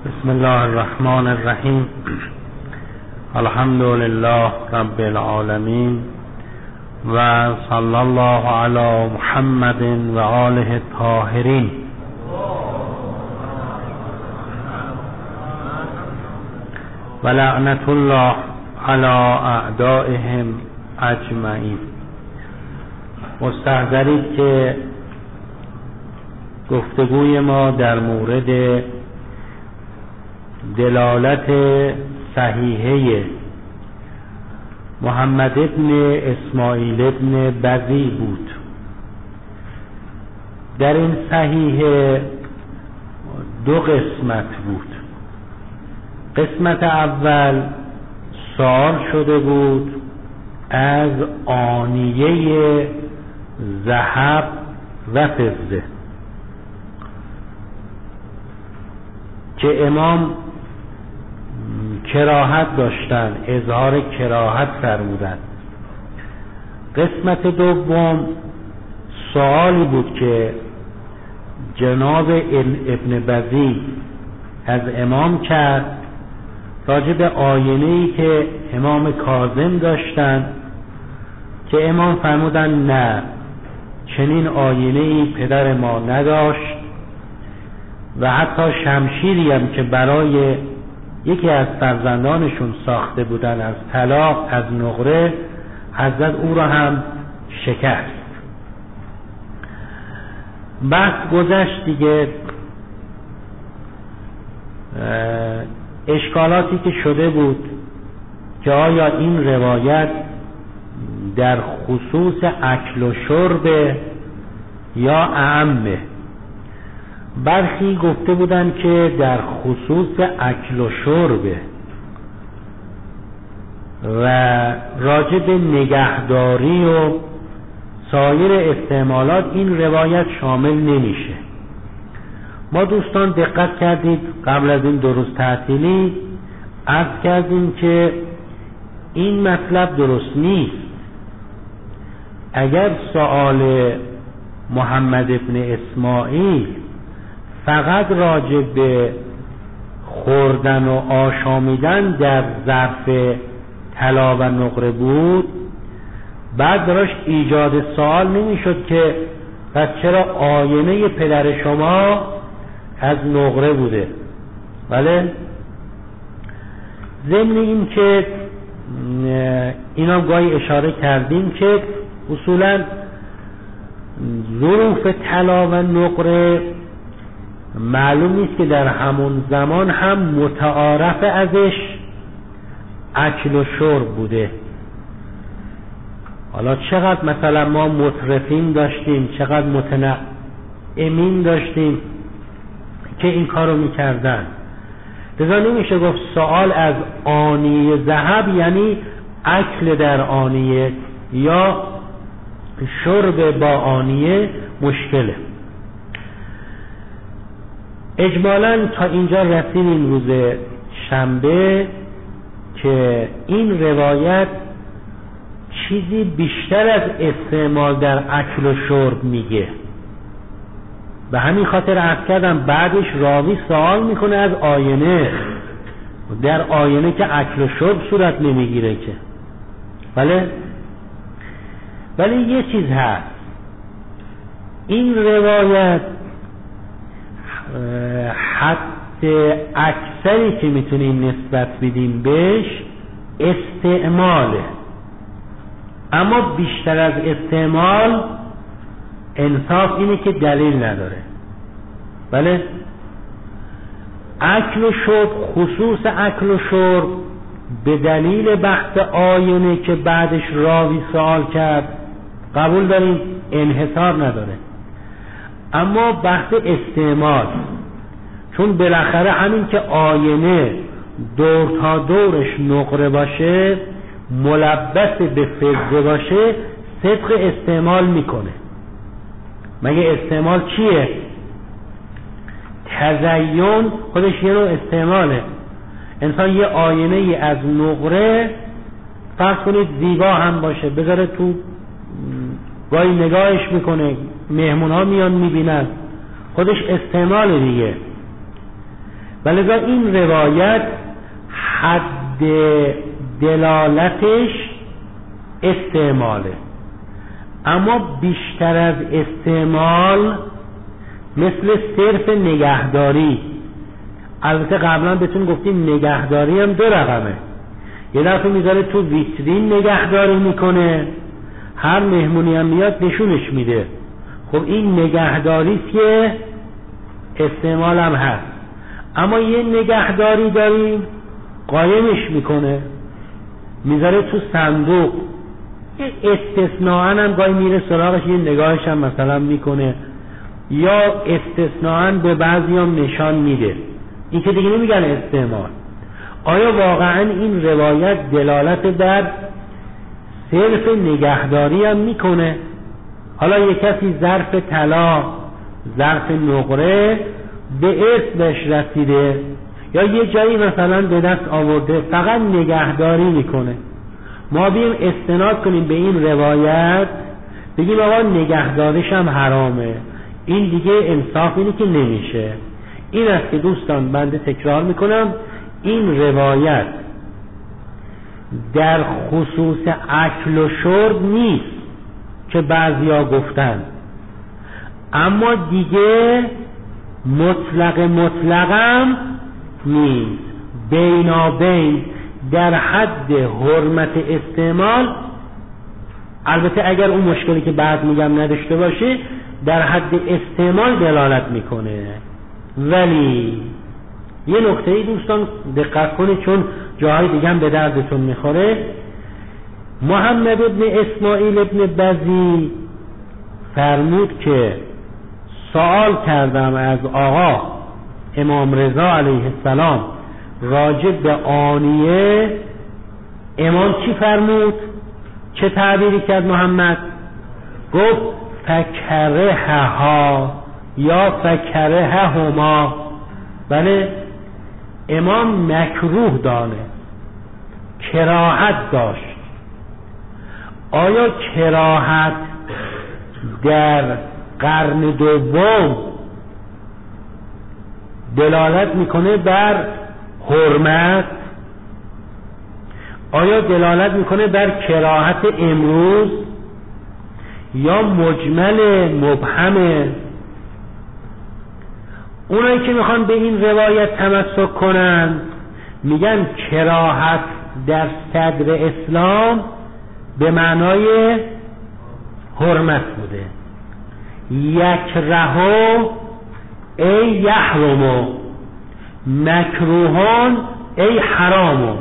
بسم الله الرحمن الرحیم. الحمد لله رب العالمین و صلی الله علی محمد و آله الطاهرین. و لعنت الله علی اعدائهم اجمعین. مستحضرید که گفتگوی ما در مورد دلالت صحیحه محمد ابن اسماعیل ابن بزی بود. در این صحیحه دو قسمت بود. قسمت اول سوال شده بود از آنیه ذهب و فضه که امام کراهت داشتن، اظهار کراهت فرمودند. قسمت دوم سوالی بود که جناب ابن بزی از امام کرد راجع به آینه‌ای که امام کاظم داشتند که امام فرمودند نه، چنین آینه‌ای پدر ما نداشت و حتی شمشیری هم که برای یکی از فرزندانشون ساخته بودن از طلا، از نقره، حضرت او را هم شکست. بحث گذشت دیگه. اشکالاتی که شده بود که آیا این روایت در خصوص اکل و شرب یا اعمه. برخی گفته بودند که در خصوص اکل و شربه و راجع به نگهداری و سایر استعمالات این روایت شامل نمیشه. ما دوستان دقت کردید قبل از این 2 روز تعطیلی عرض کردیم که این مطلب درست نیست. اگر سؤال محمد ابن اسماعیل فقط راجع به خوردن و آشامیدن در ظرف طلا و نقره بود، بعد براش ایجاد سوال نمیشد که پس چرا آینه پدر شما از نقره بوده. بله، ضمن این که اینا گاهی اشاره کردیم که اصولا ظروف طلا و نقره معلوم نیست که در همون زمان هم متعارف ازش اکل و شرب بوده. حالا چقدر مثلا ما مترفین داشتیم، چقدر متنعمین داشتیم که این کارو میکردن. لذا نمیشه گفت سوال از آنیه ذهب یعنی اکل در آنیه یا شرب با آنیه مشکله. اجمالاً تا اینجا رسیم این روز شنبه که این روایت چیزی بیشتر از استعمال در اکل و شرب میگه. به همین خاطر عرض کردم بعدش راوی سوال میکنه از آینه، در آینه که اکل و شرب صورت نمیگیره که. ولی یه چیز هست، این روایت حد اکثری که میتونیم نسبت بدیم بهش استعماله، اما بیشتر از استعمال انصاف اینه که دلیل نداره. بله، اکل و شرب، خصوص اکل و شرب به دلیل بحث آینه که بعدش راوی سوال کرد قبول داریم، انحصار نداره. اما بحث استعمال، چون بالاخره همین که آینه دور تا دورش نقره باشه، ملبس به فضه باشه، صدق استعمال میکنه. مگه استعمال چیه؟ تزیین خودش یه نوع استعماله. انسان یه آینه از نقره فرض کنید زیبا هم باشه بذاره تو، گاهی نگاهش میکنه، مهمون ها میان میبینن، خودش استعمال دیگه. ولذا این روایت حد دلالتش استعماله، اما بیشتر از استعمال مثل صرف نگهداری. البته قبلا بهتون گفتیم نگهداری هم 2 رقمه، یه دفعه میذاره تو ویترین نگهداری میکنه، هر مهمونی هم میاد نشونش میده. خب این نگهداری که استعمال هم هست، اما یه نگهداری داریم قایمش میکنه، میذاره تو صندوق، استثناءً هم گاهی میره سراغش یه نگاهش هم مثلا میکنه، یا استثناءً به بعضی هم نشان میده. این که دیگه نمیگن استعمال. آیا واقعا این روایت دلالت بر صرف نگهداری هم میکنه؟ حالا یک کسی ظرف طلا، ظرف نقره به اسمش رسیده، یا یه جایی مثلا به دست آورده فقط نگهداری میکنه، ما بیم استناد کنیم به این روایت بگیم آقا نگهداریش هم حرامه، این دیگه انصاف اینه که نمیشه. این است که دوستان بنده تکرار میکنم، این روایت در خصوص اکل و شرب نیست که بعضیا گفتن، اما دیگه مطلقم نیست، بینابین در حد حرمت استعمال. البته اگر اون مشکلی که بعد میگم نداشته باشه در حد استعمال دلالت میکنه. ولی یه نکته دوستان دقت کنید چون جاهای دیگه هم به دردتون میخوره. محمد ابن اسماعیل ابن بزی فرمود که سوال کردم از آقا امام رضا علیه السلام راجع به آنیه، امام چی فرمود؟ چه تعبیری کرد محمد؟ گفت فکرهها یا فکرههما. بله، امام مکروه دانه، کراهت داشت. آیا کراهت در قرن دوم دلالت میکنه بر حرمت؟ آیا دلالت میکنه بر کراهت امروز یا مجمل مبهمه؟ اونایی که میخوان به این روایت تمسک کنن میگن کراهت در صدر اسلام به معنای حرمت بوده. یکرهو ای یحرمو، مکروهان ای حرامو.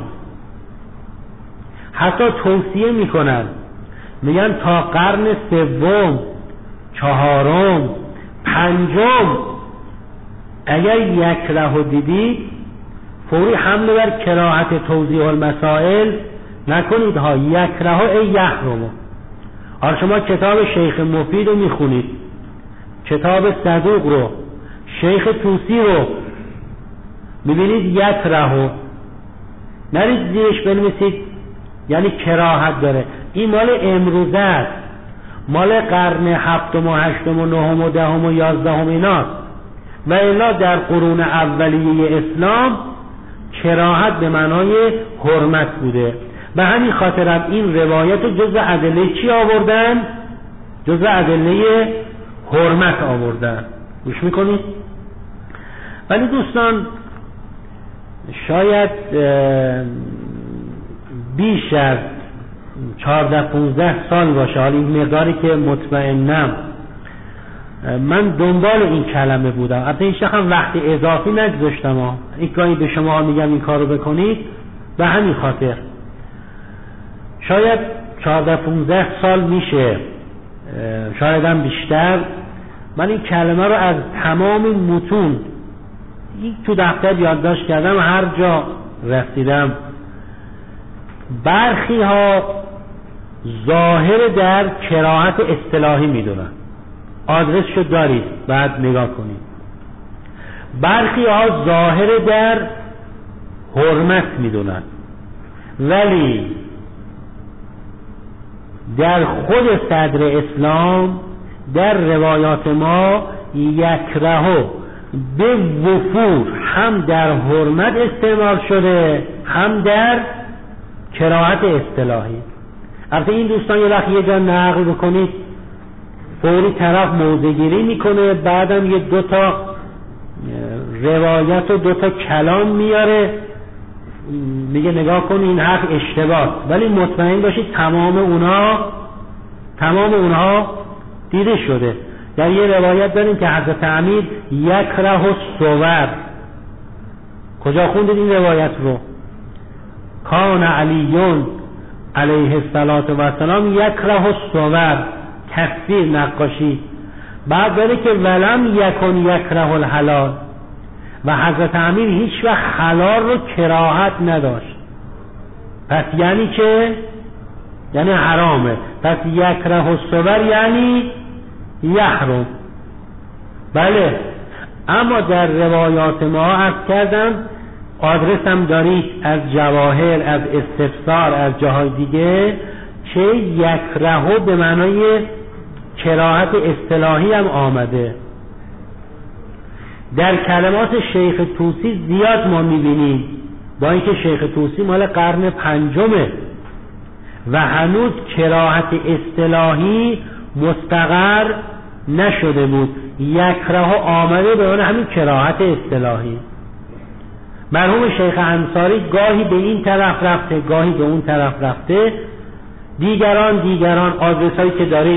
حتی توصیه میکنن، میگن تا قرن سوم، چهارم، پنجم اگر یکرهو دیدید فوری حمله بر کراهت توضیح المسائل نکنید ها، یکرهو ای یحرمو. حالا شما کتاب شیخ مفید رو میخونید، کتاب صدوق رو، شیخ توسی رو میبینید یکرهو، نرید زیرش بنویسید یعنی کراهت داره. این مال امروزه است، مال قرن هفتم و هشتم و نهم و دهم و یازدهم ایناست. و الا در قرون اولیه اسلام کراهت به معنای حرمت بوده. به همین خاطر این روایت جزء ادله چی آوردن؟ جزء ادله حرمت آوردن. گوش میکنید؟ ولی دوستان شاید بیش از 14-15 سال باشه، حالا این مقداری که مطمئنم، من دنبال این کلمه بودم. البته هیچ هم وقت اضافی نگذاشتم، این گاهی به شما میگم این کارو بکنید، به همین خاطر شاید 14-15 سال میشه، شاید هم بیشتر، من این کلمه رو از تمام متون تو دفتر یادداشت کردم، هر جا رسیدم. برخی ها ظاهر در کراهت اصطلاحی میدونن، آدرسشو دارید بعد نگاه کنید. برخی ها ظاهر در حرمت میدونن، ولی در خود صدر اسلام در روایات ما یکرهو به وفور هم در حرمت استعمال شده هم در کراهت اصطلاحی. البته این دوستان یه وقت یه جا نقل بکنید فوری طرف موضع‌گیری میکنه، بعدم یه دوتا روایت و دوتا کلام میاره میگه نگاه کن این حرف اشتباه، ولی مطمئن باشید تمام اونها دیده شده. در یه روایت داریم که حضرت امیر یکره الصور. کجا خوندید این روایت رو؟ کان علیون علیه السلام یکره الصور، تصویر نقاشی. بعد داره که ولم یکن یکره الحلال، و حضرت امیر هیچ وقت حلال رو کراهت نداشت. پس یعنی که یعنی حرامه، پس یکره الصور یعنی یحرم. بله، اما در روایات ما عرض کردم، آدرس هم دارید از جواهر، از استفسار، از جاهای دیگه، چه یکرهو به معنای کراهت اصطلاحی هم آمده. در کلمات شیخ طوسی زیاد ما میبینیم، با اینکه شیخ طوسی مال قرن 5 و هنوز کراهت اصطلاحی مستقر نشده بود. یکرهو آمده به اون همین کراهت اصطلاحی. مرحوم شیخ انصاری گاهی به این طرف رفته گاهی به اون طرف رفته. دیگران آدرسایی که دارید،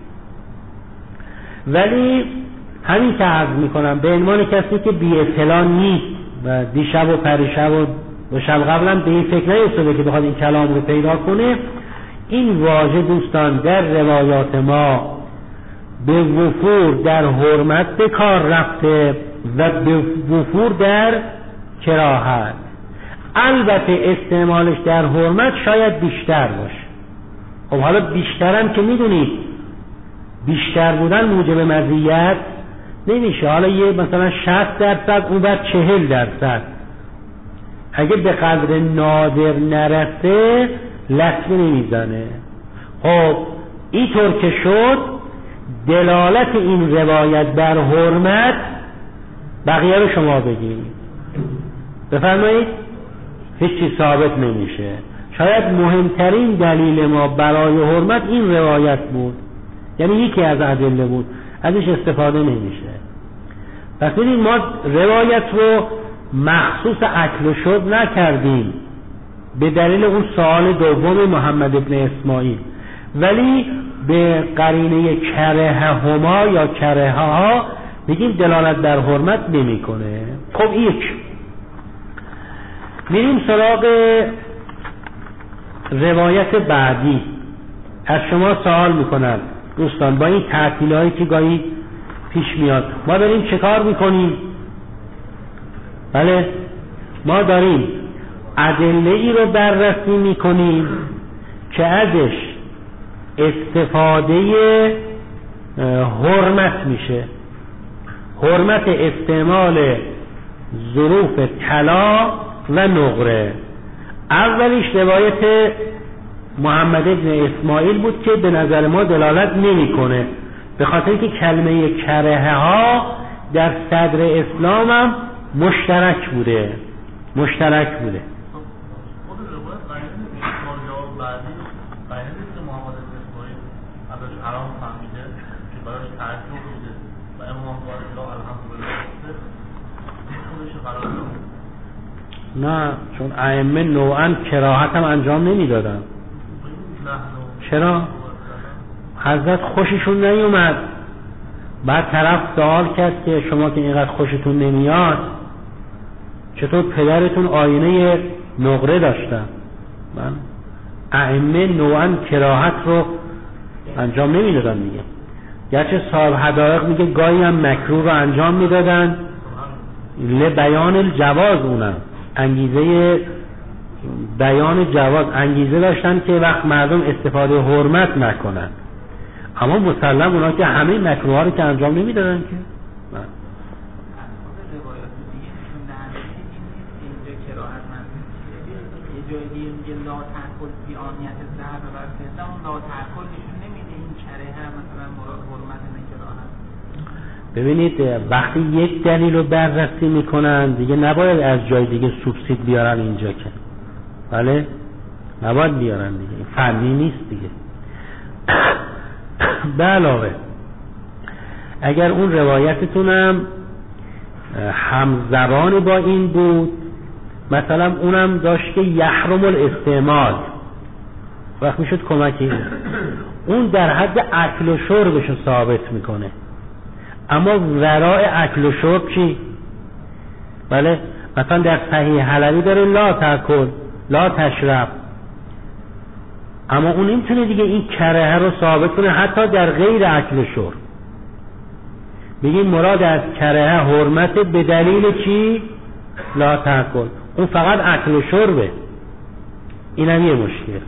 ولی همین که عرض میکنم به عنوان کسی که بی اطلاع نیست و دیشب و پریشب و شب قبلم به این فکر نیفتاده که بخواد این کلام رو پیدا کنه، این واژه دوستان در روایات ما به وفور در حرمت به کار رفته و به وفور در کراهت. البته استعمالش در حرمت شاید بیشتر باشه. خب حالا بیشترم که میدونید بیشتر بودن موجب مزیت نمیشه. حالا یه مثلا 60% اون بعد 40%. اگه به قدر نادر نرسه لطمه نمیزنه. خب اینطور که شد دلالت این روایت بر حرمت بقیه رو شما بگید بفرمایید هیچ چیز ثابت نمیشه. شاید مهمترین دلیل ما برای حرمت این روایت بود، یعنی یکی از ادله بود، ازش استفاده نمیشه. پس ببینید ما روایت رو مخصوص اکل و شرب نکردیم به دلیل اون سوال دوم محمد ابن اسماعیل، ولی به قرینه کره هما یا کره ها بگیم دلالت بر حرمت نمیکنه. خب یک میریم سراغ روایت بعدی. از شما سوال میکنم دوستان، با این تعطیل هایی که گاهی پیش میاد ما داریم چه کار میکنیم؟ بله، ما داریم ادله ای رو بررسی میکنیم که ازش استفاده حرمت میشه. حرمت استعمال ظروف طلا و نقره. اولیش روایت محمد ابن اسماعیل بود که به نظر ما دلالت نمیکنه، به خاطر که کلمه کره ها در صدر اسلام هم مشترک بوده. نه، چون ائمه نوعا کراهت هم انجام نمیدادن. چرا؟ حضرت خوششون نیومد. بعد طرف سوال کرد که شما که اینقدر خوشتون نمیاد چطور پدرتون آینه نقره داشتن؟ من ائمه نوعا کراهت رو انجام نمیدادن میگه. گرچه صاحب حدائق میگه گاهی هم مکروه رو انجام میدادن لبیان الجواز، اونم انگیزه بیان جواز، انگیزه داشتن که وقت مردم استفاده حرمت نکنن. اما مسلم اونا که همه مکروه ها رو که انجام نمیدادن که ببینید وقتی یک دلیل رو بررسی میکنن دیگه نباید از جای دیگه سوبسید بیارن اینجا که بله نباید بیارن دیگه، فنی نیست دیگه. به علاوه اگر اون روایتتونم همزبان با این بود، مثلا اونم داشت که یحرم الاستعمال، وقت میشد کمکی اون در حد اکل و شربشو ثابت میکنه، اما ورای اکل و شرب چی؟ بله مثلا در صحیح حلبی داره لا تاکل لا تشرب، اما اون نمیتونه دیگه این کرهه رو ثابت کنه حتی در غیر اکل و شرب. بگیم مراد از کرهه حرمت به دلیل چی؟ لا تاکل، اون فقط اکل و شربه، اینم یه مشکل.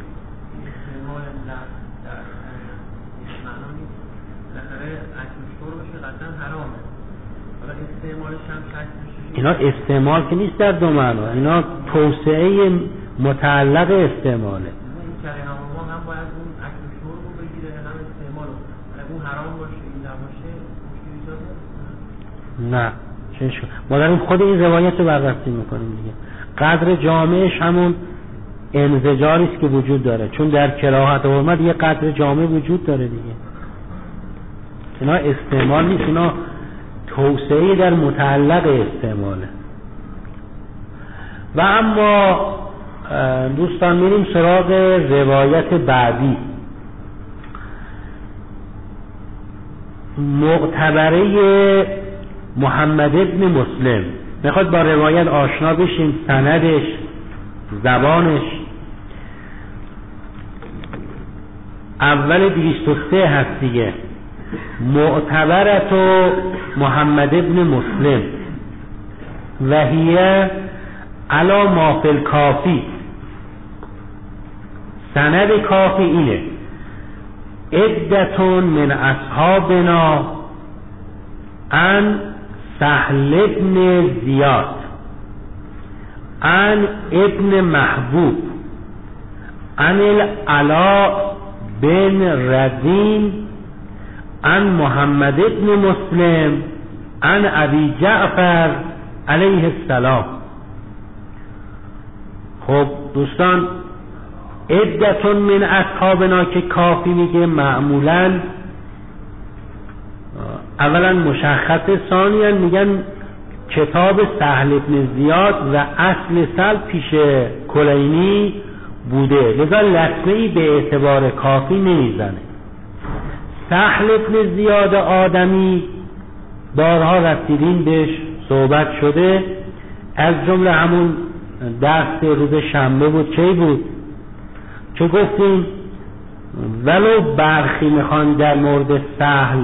اینا استعمال که نیست در دو معنا، اینا توسعه متعلق استعماله. این کلمه ما هم باید اون اکل شرب رو بگیره هم استعمال رو، اگه اون حرام باشه این نباشه مشکل ایجاد نه چه شو ما داریم خود این روایت رو بررسی میکنیم دیگه. قدر جامعش همون انزجاری است که وجود داره، چون در کراهت و حرمت یه قدر جامع وجود داره دیگه. اینا استعمال نیست، اینا توسعه در متعلق استعماله. و اما دوستان میریم سراغ روایت بعدی، معتبره محمد ابن مسلم. میخواد با روایت آشنا بشیم، سندش، زبانش. اول 203 هست دیگه، معتبرت محمد ابن مسلم و هیه علا ما فی الکافی. سند کافی اینه: عدتون من اصحابنا عن سهل ابن زیاد عن ابن محبوب عن العلا بن رزین عن محمد ابن مسلم عن ابی جعفر علیه السلام. خب دوستان، عدتون من اصحابنا که کافی میگه معمولا اولا مشخص، ثانیا میگن کتاب سهل ابن زیاد و اصل سل پیش کلینی بوده، لذا لطمه‌ای به اعتبار کافی نمیزنه. سهل ابن زیاد آدمی بارها رسیدین بهش صحبت شده، از جمله همون درس روز شنبه بود، چه بود که گفتیم ولو برخی میخوان در مورد سهل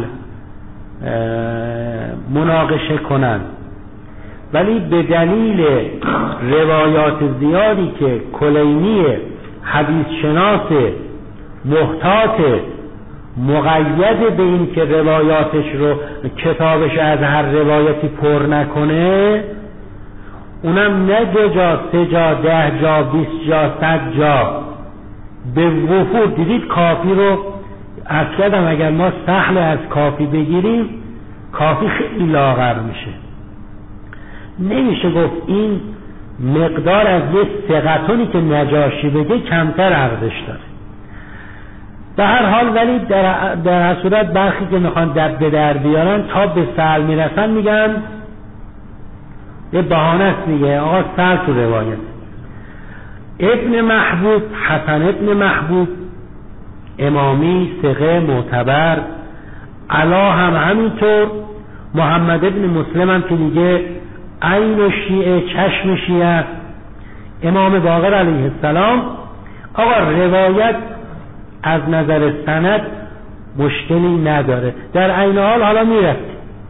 مناقشه کنن، ولی به دلیل روایات زیادی که کلینی حدیث شناس محتاط مقید به این که روایاتش رو کتابش از هر روایتی پر نکنه، اونم نه 2 جا 3 جا 10 جا 20 جا 100 جا به وفور دیدید کافی رو از کردم. اگر ما سهل از کافی بگیریم کافی خیلی لاغر میشه، نمیشه گفت این مقدار از یه ثقتونی که نجاشی بگه کمتر ارزش داره. به هر حال ولی در هر صورت برخی که میخوان به در بیارن تا به سهل میرسن میگن یه بهانه است دیگه، آقا سهل تو روایت. ابن محبوب، حسن ابن محبوب، امامی، ثقه، معتبر. علا هم همینطور. محمد ابن مسلم هم که میگه عین و شیعه، چشم شیعه است. امام باقر علیه السلام. آقا روایت از نظر سند مشکلی نداره، در عین حال حالا میرسه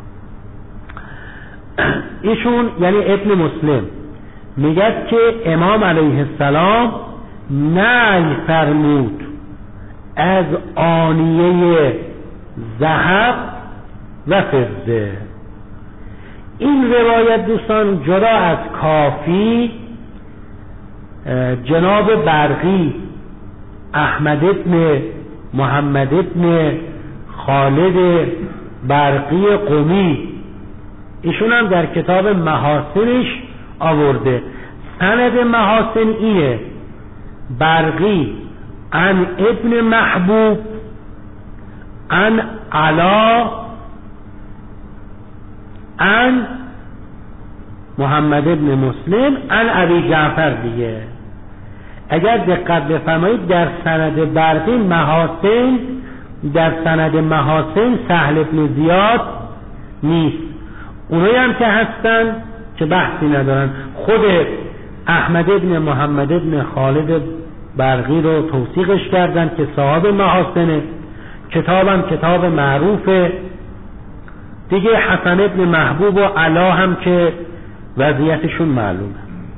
ایشون یعنی ابن مسلم میگه که امام علیه السلام نهی فرمود از آنیه ذهب و فضه. این روایت دوستان جدا از کافی جناب برقی احمد ابن محمد ابن خالد برقی قمی، ایشون هم در کتاب محاسنش آورده. سند محاسن اینه: برقی عن ابن محبوب عن علا عن محمد ابن مسلم عن ابی جعفر دیگه. اگر دقت بفرمایید در سند برقی محاسن، در سند محاسن سهل ابن زیاد نیست. اونایی هم که هستن که بحثی ندارن. خود احمد ابن محمد ابن خالد برقی رو توثیقش کردن که صاحب محاسنه، کتابم کتاب معروفه دیگه. حسن ابن محبوب و علا هم که وضعیتشون معلومه.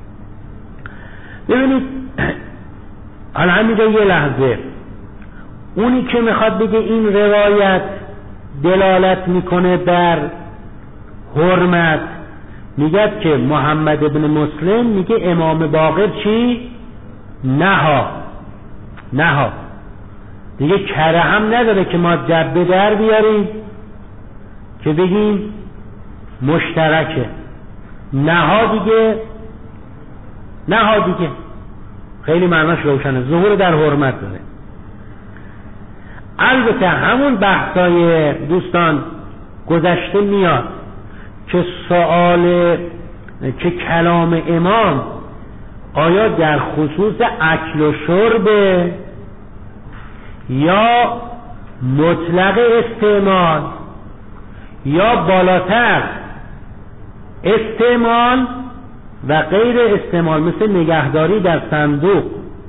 ببینید حالا همینجا یه لحظه، اونی که میخواد بگه این روایت دلالت میکنه بر حرمت، میگه که محمد ابن مسلم میگه امام باقر چی؟ نها دیگه کره هم نداره که ما جبه در بیاریم که بگیم مشترکه. نها دیگه خیلی معناش روشنه، ظهور در حرمت داره. البته همون بحثای دوستان گذشته میاد که سوال که کلام امام آیا در خصوص اکل و شرب یا مطلق استعمال یا بالاتر استعمال و غیر استعمال، مثل نگهداری در صندوق.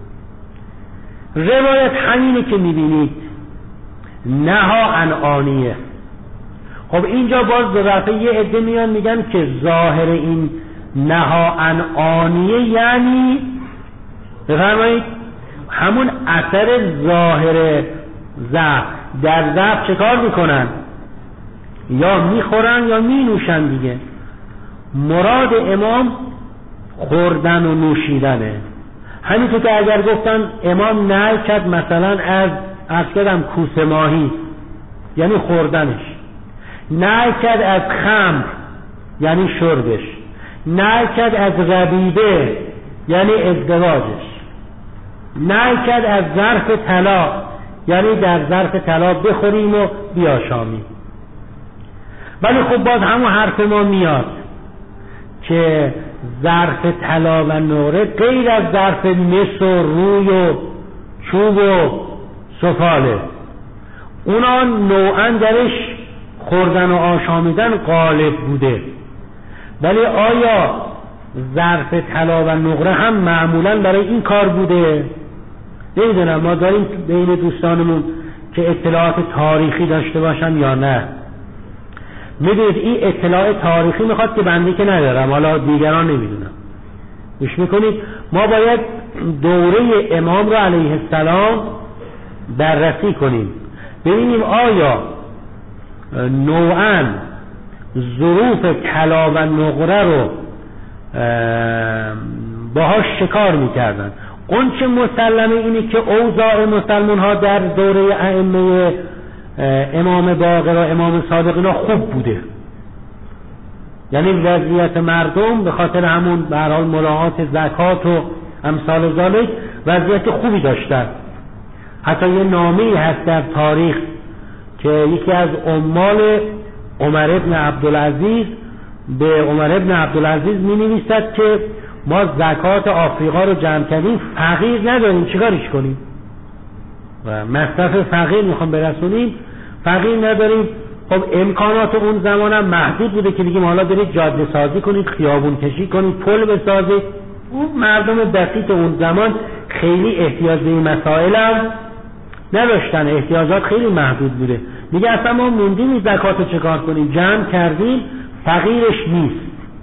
روایت همینه که میبینید، نها عن آنیه. خب اینجا باز به رفعه یه عده میان میگن که ظاهر این نها عن آنیه یعنی بفرمایید همون اثر ظاهر ضعف. در ضعف چه کار میکنن؟ یا میخورن یا مینوشن دیگه. مراد امام خوردن و نوشیدنه. همینطور که اگر گفتن امام نهی کرد مثلا از کردم کوسه ماهی یعنی خوردنش، نهی کرد از خمر یعنی شربش، نهی کرد از ربیبه یعنی ازدواجش، نهی کرد از ظرف طلا یعنی در ظرف طلا بخوریم و بیاشامیم. ولی خب باز همون حرف ما میاد که ظرف طلا و نقره غیر از ظرف مس و روی و چوب و سفاله، اونا نوعا درش خوردن و آشامیدن غالب بوده. ولی آیا ظرف طلا و نقره هم معمولا برای این کار بوده؟ نمیدونم، ما داریم بین دوستانمون که اطلاعات تاریخی داشته باشن یا نه. میدونید این اطلاع تاریخی میخواد که بنده که ندارم، حالا دیگران نمیدونم. گوش میکنید، ما باید دوره امام رو علیه السلام بررسی کنیم، ببینیم آیا نوعا ظروف طلا و نقره رو باهاش شکار میکردن. اون چه مسلمه اینه که اوضاع مسلمان ها در دوره ائمه امام باقر و امام صادق اینا خوب بوده، یعنی وضعیت مردم به خاطر همون به هر حال مراعات زکات و امثال ذالک وضعیت خوبی داشتن. حتی یه نامه‌ای هست در تاریخ که یکی از عمال عمر ابن عبدالعزیز به عمر ابن عبدالعزیز می‌نویسد که ما زکات آفریقا رو جمع کردیم، فقیر نداریم، چیکارش کنیم؟ و مصرف فقیر میخوام برسونیم، فقیر نداریم. خب امکانات اون زمان هم محدود بوده که بگیم حالا برید جاده سازی کنید، خیابون کشی کنید، پل بسازید. اون مردم دقیق اون زمان خیلی احتیاج به این مسائل هم نداشتن، احتیاجات خیلی محدود بوده. میگه اصلا ما موندیم زکاتو چکار کنیم، جمع کردیم، فقیرش نیست.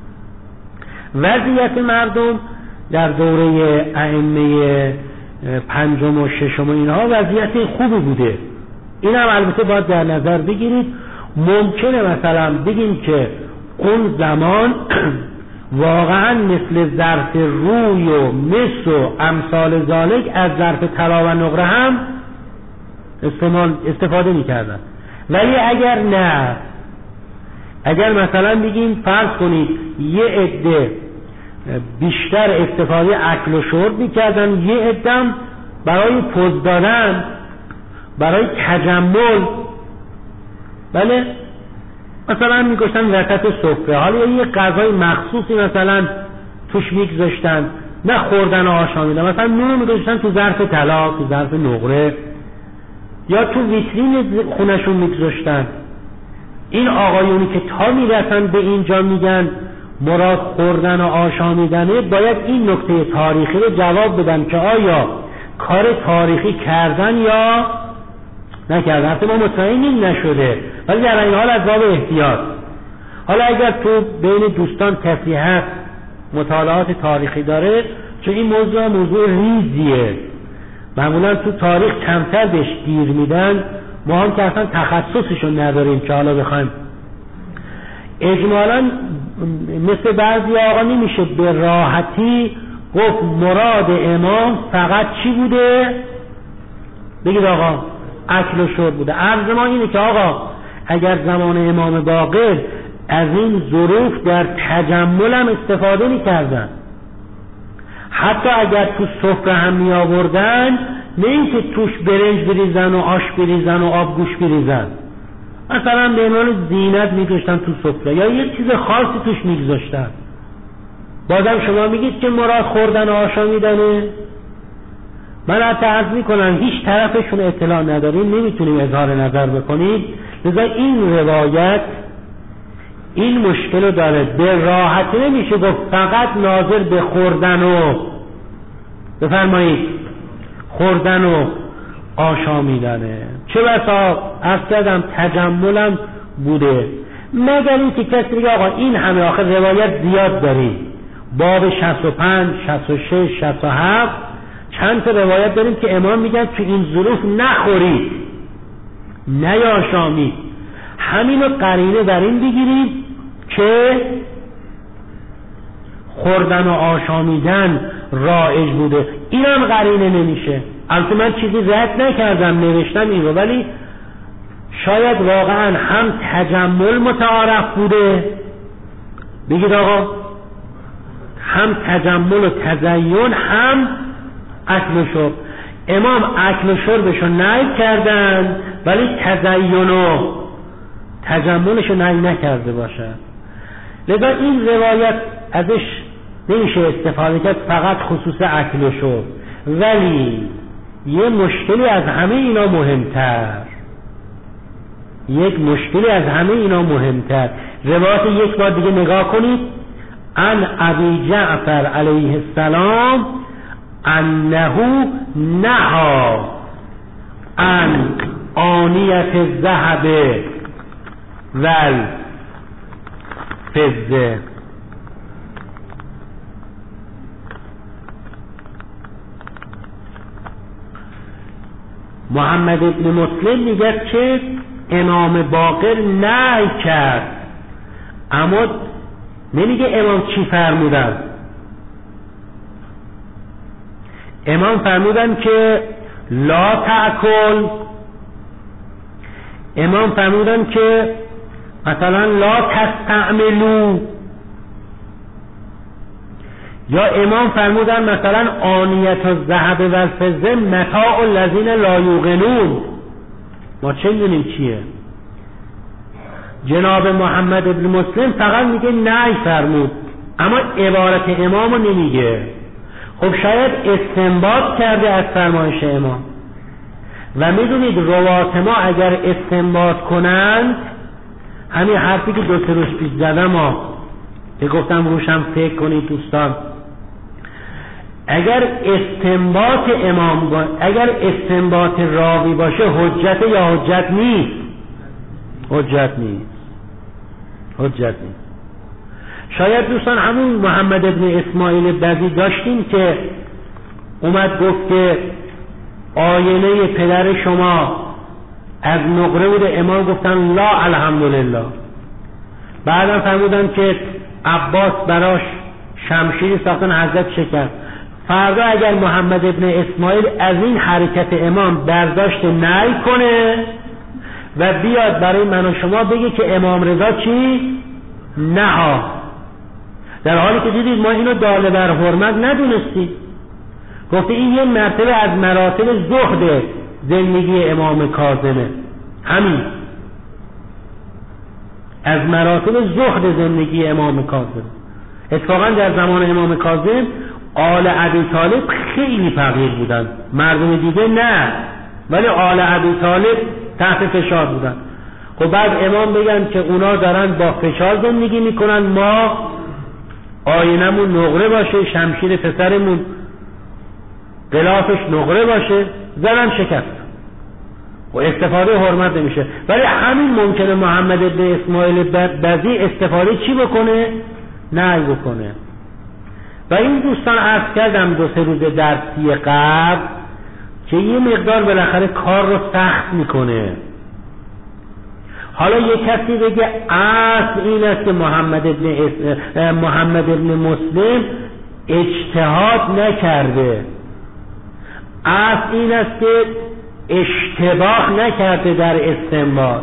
وضعیت مردم در دوره ائمه پنجم و ششم و اینها وضعیت خوبی بوده. این هم البته باید در نظر بگیرید. ممکنه مثلا بگیم که اون زمان واقعا مثل ظرف روی و مس و امثال ذالک از ظرف طلا و نقره هم استفاده میکردن، ولی اگر نه، اگر مثلا بگیم فرض کنید یه عده بیشتر استفاده اکل و شرب میکردن، یه عده برای پوز دادن، برای تجمل، بله مثلا میگوشتن وسط سفره، حالا یه غذای مخصوصی مثلا توش میگذاشتن، نه خوردن و آشامیدن، مثلا نون میگذاشتن تو ظرف طلا، تو ظرف نقره، یا تو ویترین خونشون میگذاشتن. این آقایونی که تا میرسن به اینجا میگن مراد خوردن و آشامیدنه، باید این نکته تاریخی رو جواب بدن که آیا کار تاریخی کردن یا نکردن. حتی ما مطمئنیم نشده، ولی در این حال از باب احتیاط. حالا اگر تو بین دوستان کسی هست مطالعات تاریخی داره، چون این موضوع ریزیه، معمولا تو تاریخ کمتر بهش گیر میدن، ما هم که اصلا تخصصشون نداریم که حالا بخوایم اجمالا مثل بعضی آقا نمیشه به راحتی گفت مراد امام فقط چی بوده؟ بگید آقا اکل و شرب بوده. عرض ما اینه که آقا اگر زمان امام باقر از این ظروف در تجمل هم استفاده میکردن، حتی اگر تو سفره هم می آوردن، نه اینکه توش برنج بریزن و آش بریزن و آبگوش بریزن، مثلا به عنوان زینت میگذاشتن تو سفره یا یه چیز خاصی توش میگذاشتن. بازم شما میگید که مراد خوردن و آشامیدنه؟ من حتی عرض میکنم هیچ طرفشون اطلاع نداریم، نمیتونیم اظهار نظر بکنیم، لذا این روایت این مشکل رو داره. به راحتی نمیشه گفت فقط ناظر به خوردن و بفرمایید خوردن و آشامیدنه، چه بسا عرض کردم تجملم بوده. مگر این که کسی بگه آقا این همه آخر روایت زیاد داریم، باب 65، 66، 67 چند تا روایت داریم که امام میگن تو این ظروف نخورید نیاشامید. همینو قرینه بر این بگیرید که خوردن و آشامیدن رایج بوده. اینم قرینه نمیشه. البته من چیزی رد نکردم، نوشتم این رو، ولی شاید واقعا هم تجمل متعارف بوده، بگید آقا هم تجمل و تزین، هم اکل و شرب. امام اکل و شربشو نهی کردن ولی تزین و تجملشو نهی نکرده باشه. لذا این روایت ازش نمیشه استفاده کرد فقط خصوص اکل و شرب. ولی یه مشکلی از همه اینا مهمتر، یک مشکلی از همه اینا مهمتر، روایت یک بار دیگه نگاه کنید. عن ابی جعفر علیه السلام انه نهی عن آنیت الذهب والفضه. محمد ابن مسلم میگه که امام باقر نهی کرد، اما نمیگه امام چی فرمودن. امام فرمودن که لا تأکل، امام فرمودن که مثلا لا تستعملو، یا امام فرمودن مثلا آنیت الذهب والفضه متاع الذین لا یوقنون. ما چه میدونیم چیه؟ جناب محمد ابن مسلم فقط میگه نهی فرمود، اما عبارت امامو نمیگه. خب شاید استنباط کرده از فرمایش امام. و میدونید روات ما اگر استنباط کنند، همین حرفی که دو سه روز پیش زدم که گفتم روشم فکر کنید دوستان، اگر استنباط امام اگر استنباط راوی باشه حجت یا حجت نیست؟ حجت نیست. شاید دوستان همون محمد ابن اسماعیل بزی داشتیم که اومد گفت که آینه پدر شما از نقره بوده، امام گفتن لا الحمدلله. بعدم فرمودن که عباس براش شمشیری ساختن، حضرت شکست. فردا اگر محمد ابن اسماعیل از این حرکت امام برداشت نهی کنه و بیاد برای من و شما بگه که امام رضا چی؟ نه، در حالی که دیدید ما اینو داله بر حرمت ندونستیم. گفته این یه مرتبه از مراتب زهد زندگی امام کاظمه، همین از مراتب زهد زندگی امام کاظم. اتفاقا در زمان امام کاظم آل ابی طالب خیلی فقیر بودن، مردم دیگه نه، ولی آل ابی طالب تحت فشار بودن. خب بعد امام بگن که اونا دارن با فشار زندگی میکنن، ما آینمون نقره باشه، شمشیر پسرمون غلافش نقره باشه، زنم شکست و استفاده حرمت نمیشه. ولی همین ممکنه محمد ابن اسماعیل بزی استفاده چی بکنه؟ نهی بکنه. و این دوستان عرض کردم 2-3 روز درسی قبل که یه مقدار بالاخره کار رو سخت میکنه. حالا یه کسی بگه اصل این است که محمد ابن مسلم اجتهاد نکرده، اصل این است که اشتباه نکرده در استنباط.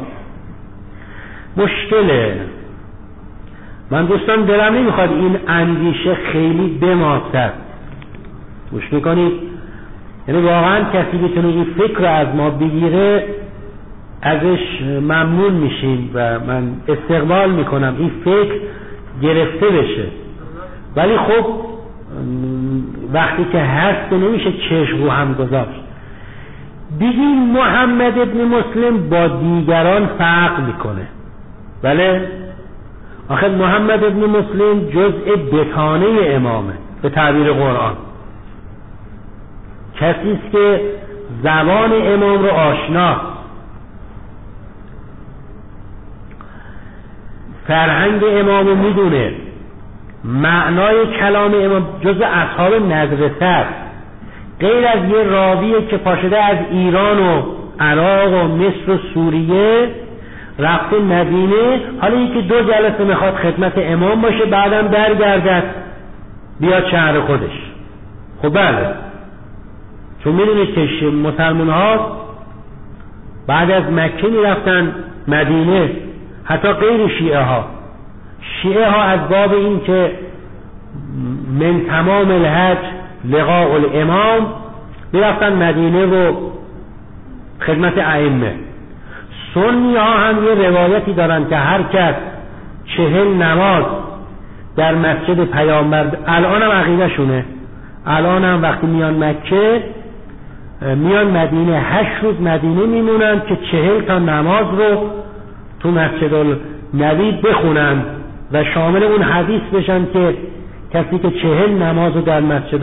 مشکله. من دوستان دلم نمیخواد این اندیشه خیلی بماسد، گوش میکنید؟ یعنی واقعا کسی بتونه این فکر رو از ما بگیره ازش ممنون میشیم و من استقبال میکنم این فکر گرفته بشه. ولی خب وقتی که هست نمیشه چشم رو هم گذاشت. دیگه محمد ابن مسلم با دیگران فرق میکنه. بله آخه محمد ابن مسلم جزء بطانه امامه به تعبیر قرآن، کسی است که زبان امام رو آشنا، فرهنگ امام رو میدونه، معنای کلام امام، جزء اصحاب مدرسه است. غیر از یه راویه که پاشده از ایران و عراق و مصر و سوریه رفته مدینه، حالا یکی 2 جلسه میخواد خدمت امام باشه بعدم برگردد بیاد شهر خودش. خب بله، چون میدونید که مسلمان ها بعد از مکه میرفتن مدینه، حتی غیر شیعه ها از باب این که من تمام الحج لقاء الامام میرفتن مدینه و خدمت ائمه. سنی ها هم یه روایتی دارن که هر کس 40 نماز در مسجد پیامبر، الان هم عقیده شونه، الان هم وقتی میان مکه میان مدینه 8 روز مدینه میمونن که 40 تا نماز رو تو مسجد النبی بخونن و شامل اون حدیث بشن که کسی که 40 نماز رو در مسجد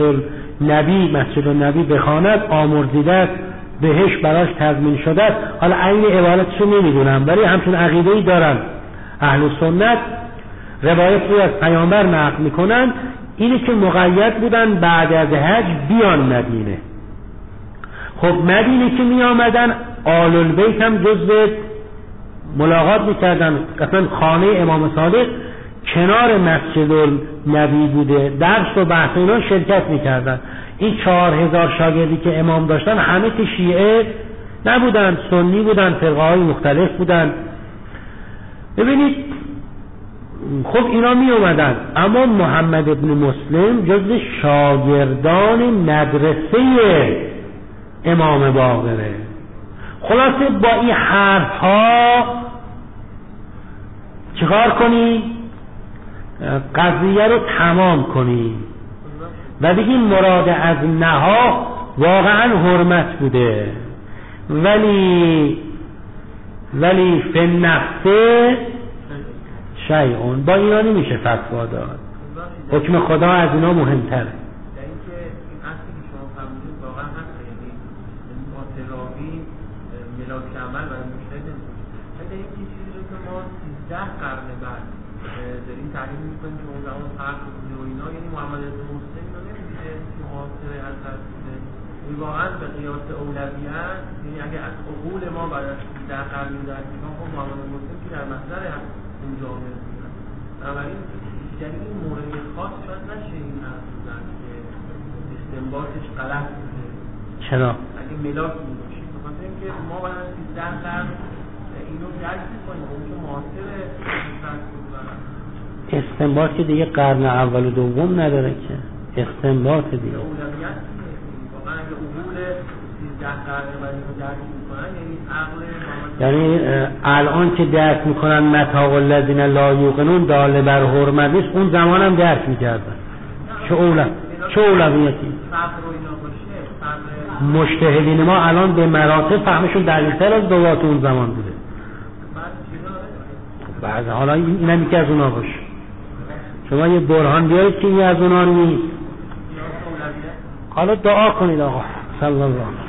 النبی بخواند آمرزیده بهش براش تضمین شده است. حالا عین عبارتش رو نمیدونم، ولی همچون عقیده‌ای دارن اهل سنت، روایت رو از پیامبر نقل میکنن اینی که مقید بودن بعد از حج بیان مدینه. خب مدینه که می آمدن آل البیت هم جزو ملاقات میکردن، اصلا خانه امام صادق کنار مسجد النبی بوده، درس و بحث اینا شرکت میکردن. این 4000 شاگردی که امام داشتن همه که شیعه نبودن، سنی بودن، فرقه های مختلف بودن. ببینید خب اینا می اومدن، اما محمد ابن مسلم جز شاگردان مدرسه امام باقره. خلاصه با این حرف ها چیکار کنی؟ قضیه رو تمام کنی و بگیم مراد از نها واقعا حرمت بوده، ولی فی النفس شیئون، با اینا نمیشه فتوا داد، حکم خدا از اینا مهمتره. قرن بعد داریم تعریف میکنیم که اون زمان فرق بوده و اینا، یعنی محمد ابن مسلم رو نمیده معاصر حضرت بوده، واقعا به قیاس اولویت، یعنی اگه از عقول ما بعد از 13 قرن می‌داریم خب محمد ابن مسلم که در محضر اون جامعه بودن، بنابراین یعنی این مورد خاص شاید نشه این حرف که استنباطش غلط بوده. چرا؟ اگه ملاک می‌باشیم بخاطر اینکه ما بعد از 13 قرن اینو درک می‌کنیم اون که معاصر استنباط که دیگه قرن اول و دوم نداره که استنباط دیگه اولویت واقعا اگه عقول 13 قرن بعد رو درک می‌کنن یعنی عقل یعنی الان که درک میکنن متاع الذین لا یوقنون دال بر حرمت نیست، اون زمان هم درک میکردن. چه اولویتی مجتهدین ما الان به مراتب فهمشون دقیق‌تر از دوات اون زمان بوده. بعد حالا اینم یکی از اونا باشه. شما یه برهان بیارید که این از اونا نیست. حالا دعا کنید آقا صلی الله